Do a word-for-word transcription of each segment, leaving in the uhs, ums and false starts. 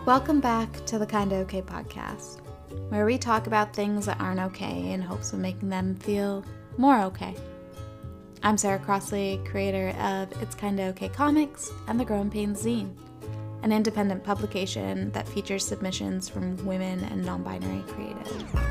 Welcome back to the Kinda Okay podcast, where we talk about things that aren't okay in hopes of making them feel more okay. I'm Sarah Crossley, creator of It's Kinda Okay Comics and the Growing Pains Zine, an independent publication that features submissions from women and non-binary creatives.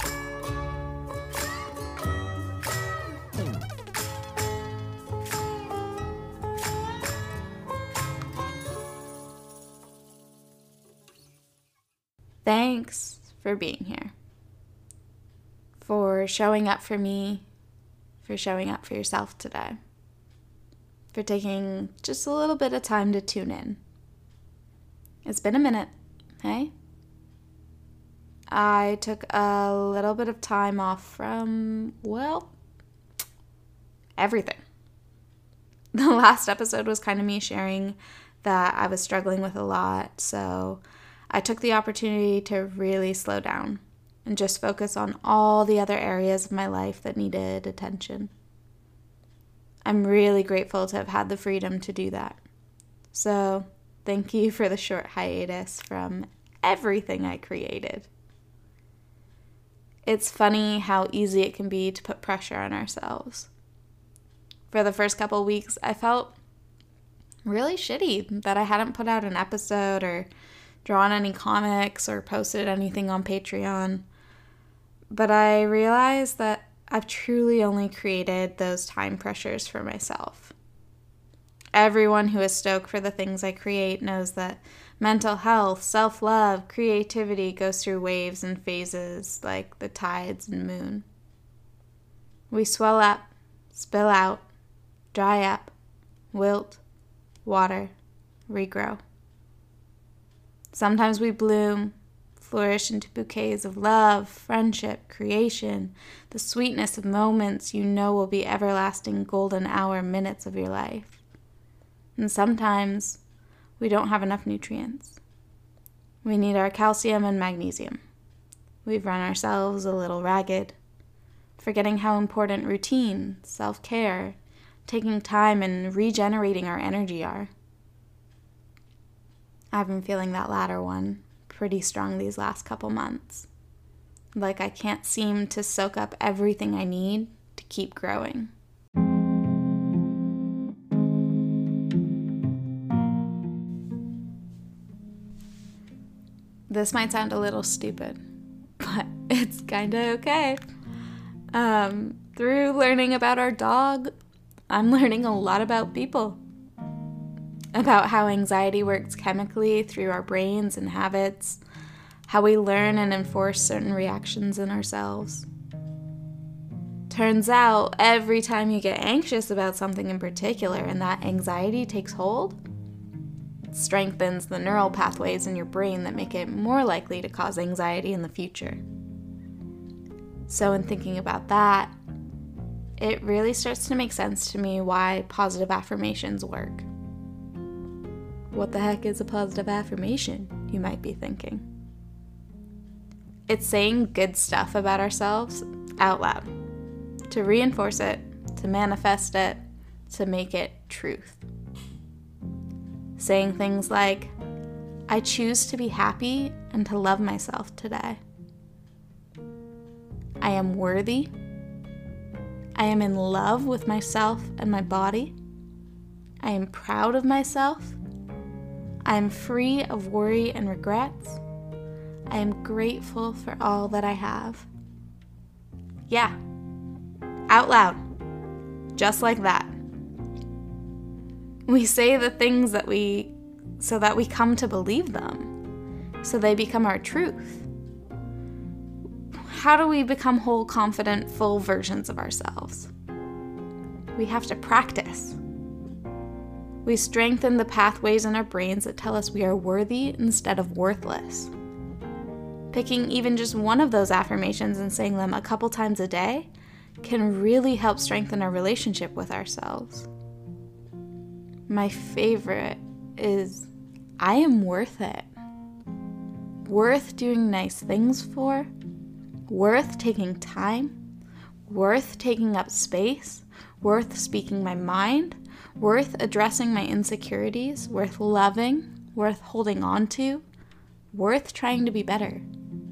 Thanks for being here, for showing up for me, for showing up for yourself today, for taking just a little bit of time to tune in. It's been a minute, hey? I took a little bit of time off from, well, everything. The last episode was kind of me sharing that I was struggling with a lot, so I took the opportunity to really slow down and just focus on all the other areas of my life that needed attention. I'm really grateful to have had the freedom to do that. So, thank you for the short hiatus from everything I created. It's funny how easy it can be to put pressure on ourselves. For the first couple weeks, I felt really shitty that I hadn't put out an episode or drawn any comics or posted anything on Patreon. But I realized that I've truly only created those time pressures for myself. Everyone who is stoked for the things I create knows that mental health, self-love, creativity goes through waves and phases like the tides and moon. We swell up, spill out, dry up, wilt, water, regrow. Sometimes we bloom, flourish into bouquets of love, friendship, creation, the sweetness of moments you know will be everlasting golden hour minutes of your life. And sometimes we don't have enough nutrients. We need our calcium and magnesium. We've run ourselves a little ragged, forgetting how important routine, self-care, taking time and regenerating our energy are. I've been feeling that latter one pretty strong these last couple months. Like I can't seem to soak up everything I need to keep growing. This might sound a little stupid, but it's kinda okay. Um, through learning about our dog, I'm learning a lot about people. About how anxiety works chemically through our brains and habits, how we learn and enforce certain reactions in ourselves. Turns out, every time you get anxious about something in particular and that anxiety takes hold, it strengthens the neural pathways in your brain that make it more likely to cause anxiety in the future. So in thinking about that, it really starts to make sense to me why positive affirmations work. What the heck is a positive affirmation, you might be thinking? It's saying good stuff about ourselves out loud, to reinforce it, to manifest it, to make it truth. Saying things like, I choose to be happy and to love myself today. I am worthy. I am in love with myself and my body. I am proud of myself. I am free of worry and regrets. I am grateful for all that I have. Yeah, out loud, just like that. We say the things that we, so that we come to believe them, so they become our truth. How do we become whole, confident, full versions of ourselves? We have to practice. We strengthen the pathways in our brains that tell us we are worthy instead of worthless. Picking even just one of those affirmations and saying them a couple times a day can really help strengthen our relationship with ourselves. My favorite is, I am worth it. Worth doing nice things for, worth taking time, worth taking up space, worth speaking my mind, worth addressing my insecurities, worth loving, worth holding on to, worth trying to be better.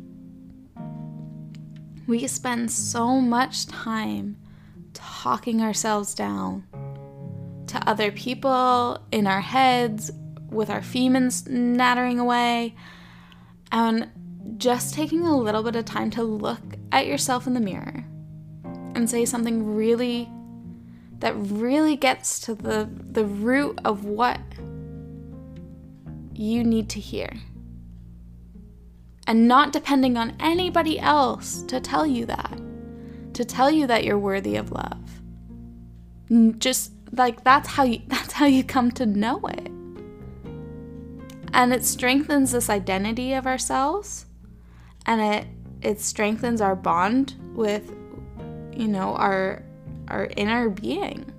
We spend so much time talking ourselves down to other people, in our heads, with our femurs nattering away, and just taking a little bit of time to look at yourself in the mirror and say something really, that really gets to the, the root of what you need to hear. And not depending on anybody else to tell you that, to tell you that you're worthy of love. Just like that's how you that's how you come to know it. And it strengthens this identity of ourselves, and it it strengthens our bond with, you know, our our inner being.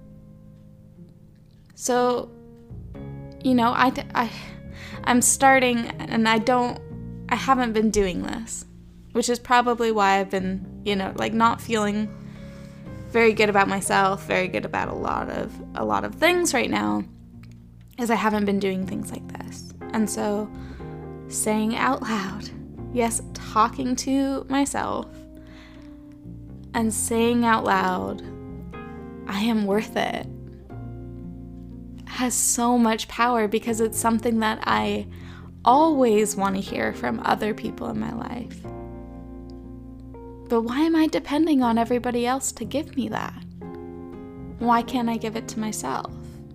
So, you know, I I I'm starting, and I don't I haven't been doing this, which is probably why I've been, you know, like not feeling very good about myself, very good about a lot of a lot of things right now, is I haven't been doing things like this. And so saying out loud, yes, talking to myself and saying out loud, I am worth it, has so much power, because it's something that I always want to hear from other people in my life. But why am I depending on everybody else to give me that? Why can't I give it to myself?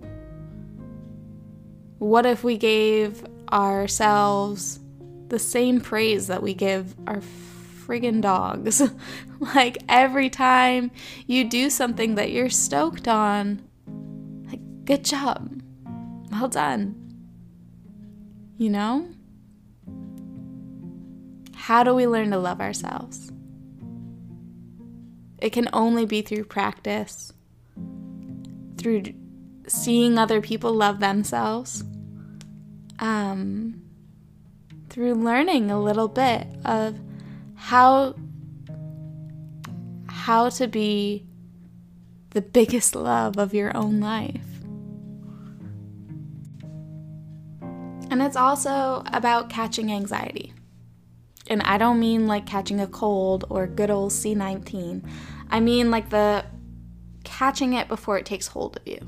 What if we gave ourselves the same praise that we give our friggin' dogs? Like every time you do something that you're stoked on, like, good job, well done. You know? How do we learn to love ourselves? It can only be through practice, through seeing other people love themselves, um, through learning a little bit of how how to be the biggest love of your own life. And it's also about catching anxiety. And I don't mean like catching a cold or good old C nineteen. I mean like the catching it before it takes hold of you.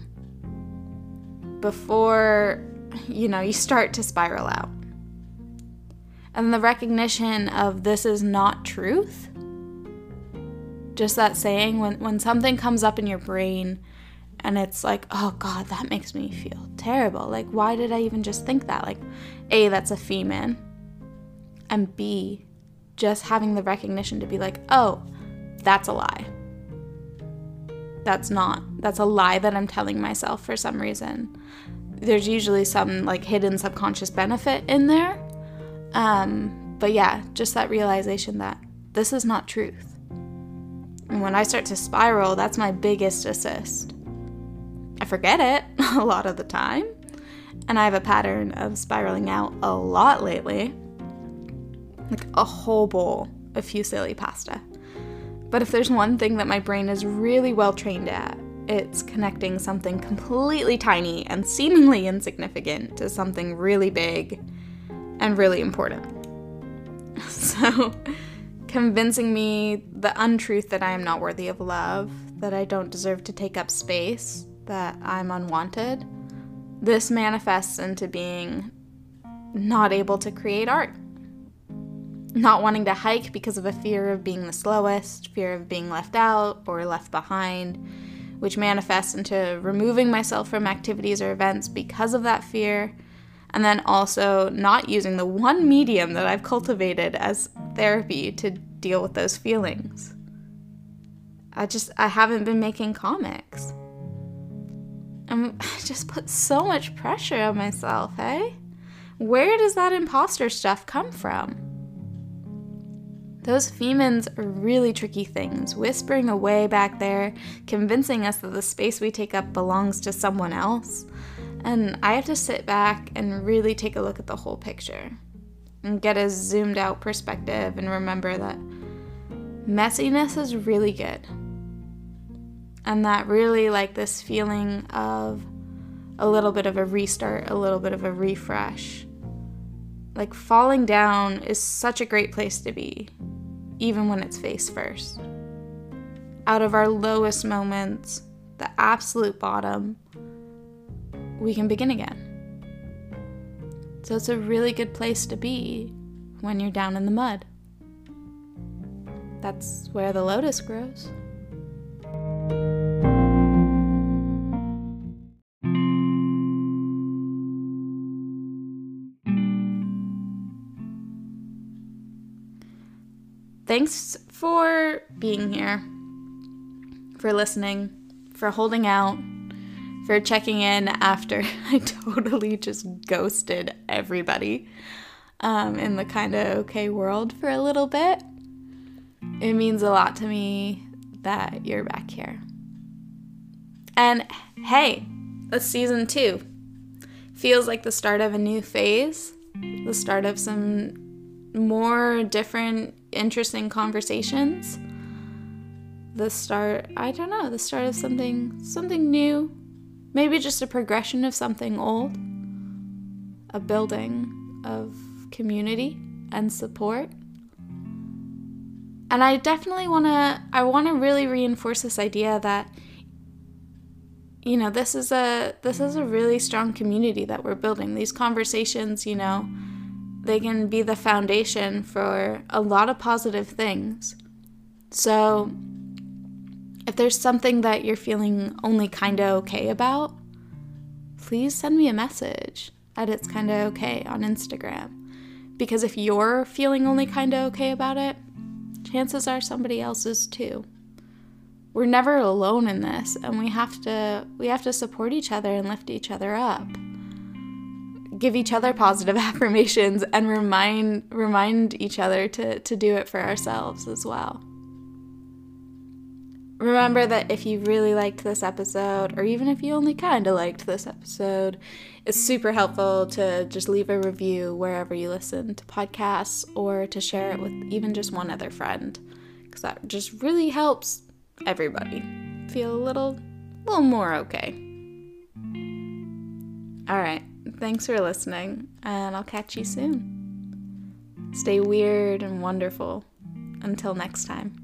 Before, you know, you start to spiral out. And the recognition of this is not truth. Just that saying, when, when something comes up in your brain and it's like, oh God, that makes me feel terrible. Like, why did I even just think that? Like, A, that's a female. And B, just having the recognition to be like, oh, that's a lie. That's not. That's a lie that I'm telling myself for some reason. There's usually some like hidden subconscious benefit in there. Um, but yeah, just that realization that this is not truth. And when I start to spiral, that's my biggest assist. I forget it a lot of the time. And I have a pattern of spiraling out a lot lately. Like a whole bowl of fusilli pasta. But if there's one thing that my brain is really well trained at, it's connecting something completely tiny and seemingly insignificant to something really big and really important. So, convincing me the untruth that I am not worthy of love, that I don't deserve to take up space, that I'm unwanted, this manifests into being not able to create art. Not wanting to hike because of a fear of being the slowest, fear of being left out or left behind, which manifests into removing myself from activities or events because of that fear, and then also not using the one medium that I've cultivated as therapy to deal with those feelings. I just, I haven't been making comics. And I just put so much pressure on myself, hey? Where does that imposter stuff come from? Those femins are really tricky things, whispering away back there, convincing us that the space we take up belongs to someone else. And I have to sit back and really take a look at the whole picture and get a zoomed out perspective and remember that messiness is really good. And that really, like, this feeling of a little bit of a restart, a little bit of a refresh, Like, falling down is such a great place to be, even when it's face first. Out of our lowest moments, the absolute bottom, we can begin again. So it's a really good place to be when you're down in the mud. That's where the lotus grows. Thanks for being here, for listening, for holding out, for checking in after I totally just ghosted everybody um, in the Kinda Okay world for a little bit. It means a lot to me that you're back here. And hey, it's season two. Feels like the start of a new phase, the start of some more different, interesting conversations. The start, I don't know, the start of something, something new. Maybe just a progression of something old. A building of community and support. And I definitely want to, I want to really reinforce this idea that, you know, this is a, this is a really strong community that we're building. These conversations, you know, they can be the foundation for a lot of positive things. So if there's something that you're feeling only kinda okay about, please send me a message at It's Kinda Okay on Instagram. Because if you're feeling only kinda okay about it, chances are somebody else is too. We're never alone in this, and we have to we have to support each other and lift each other up. Give each other positive affirmations and remind remind each other to, to do it for ourselves as well. Remember that if you really liked this episode, or even if you only kind of liked this episode, it's super helpful to just leave a review wherever you listen to podcasts, or to share it with even just one other friend, because that just really helps everybody feel a little, little more okay. All right. Thanks for listening, and I'll catch you soon. Stay weird and wonderful. Until next time.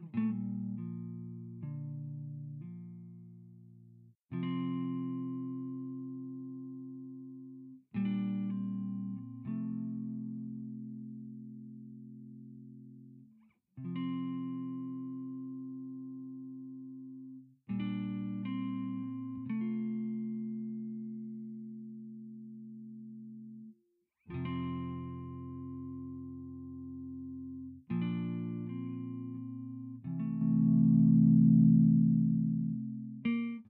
you.